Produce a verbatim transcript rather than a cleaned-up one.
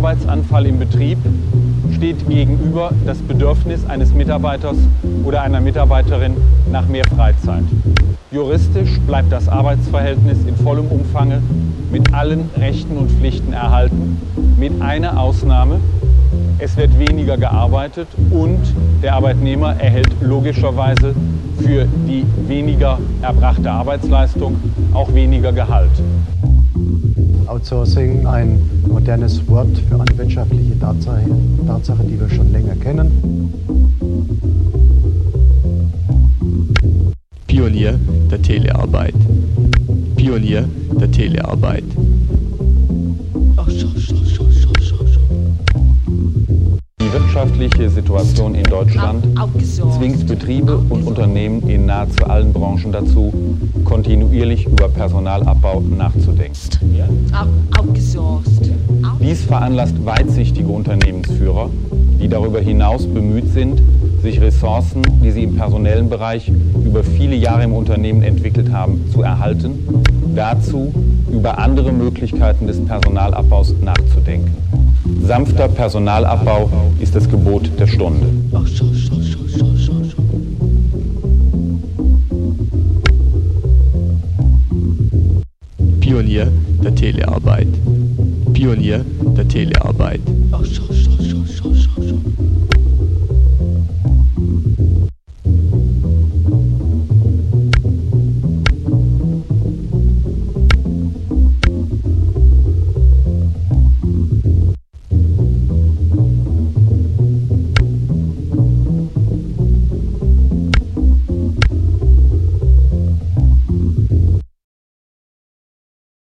Arbeitsanfall im Betrieb steht gegenüber das Bedürfnis eines Mitarbeiters oder einer Mitarbeiterin nach mehr Freizeit. Juristisch bleibt das Arbeitsverhältnis in vollem Umfange mit allen Rechten und Pflichten erhalten, mit einer Ausnahme: es wird weniger gearbeitet und der Arbeitnehmer erhält logischerweise für die weniger erbrachte Arbeitsleistung auch weniger Gehalt. Outsourcing, ein modernes Wort für eine wirtschaftliche Tatsache, Tatsache, die wir schon länger kennen. Pionier der Telearbeit. Pionier der Telearbeit. Die wirtschaftliche Situation in Deutschland zwingt Betriebe und Unternehmen in nahezu allen Branchen dazu, kontinuierlich über Personalabbau nachzudenken. Dies veranlasst weitsichtige Unternehmensführer, die darüber hinaus bemüht sind, sich Ressourcen, die sie im personellen Bereich über viele Jahre im Unternehmen entwickelt haben, zu erhalten, dazu über andere Möglichkeiten des Personalabbaus nachzudenken. Sanfter Personalabbau ist das Gebot der Stunde. Pionier der Telearbeit. Pionier der Telearbeit.